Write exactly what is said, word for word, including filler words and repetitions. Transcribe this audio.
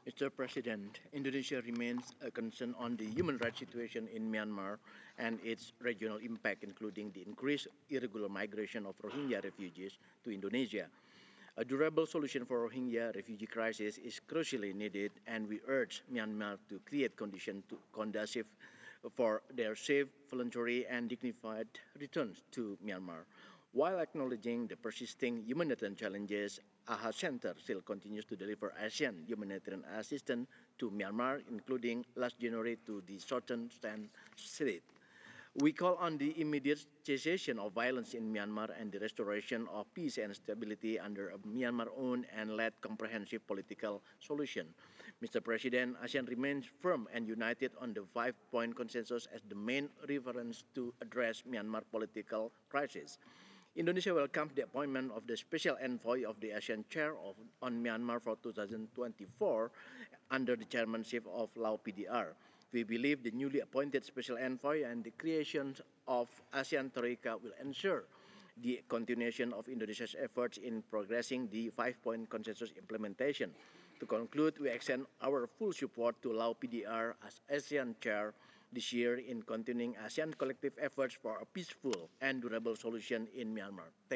Mister President, Indonesia remains a concern on the human rights situation in Myanmar and its regional impact, including the increased irregular migration of Rohingya refugees to Indonesia. A durable solution for Rohingya refugee crisis is crucially needed, and we urge Myanmar to create conditions to conducive for their safe, voluntary, and dignified returns to Myanmar. While acknowledging the persisting humanitarian challenges, A H A Center still continues to deliver ASEAN humanitarian assistance to Myanmar, including last January to the Southern Stand State. We call on the immediate cessation of violence in Myanmar and the restoration of peace and stability under a Myanmar owned and led comprehensive political solution. Mister President, ASEAN remains firm and united on the five point consensus as the main reference to address Myanmar political crisis. Indonesia welcomes the appointment of the special envoy of the ASEAN Chair of, on Myanmar for two thousand twenty-four under the chairmanship of Lao P D R. We believe the newly appointed special envoy and the creation of ASEAN Troika will ensure the continuation of Indonesia's efforts in progressing the five-point consensus implementation. To conclude, we extend our full support to Lao P D R as ASEAN Chair this year in continuing ASEAN collective efforts for a peaceful and durable solution in Myanmar.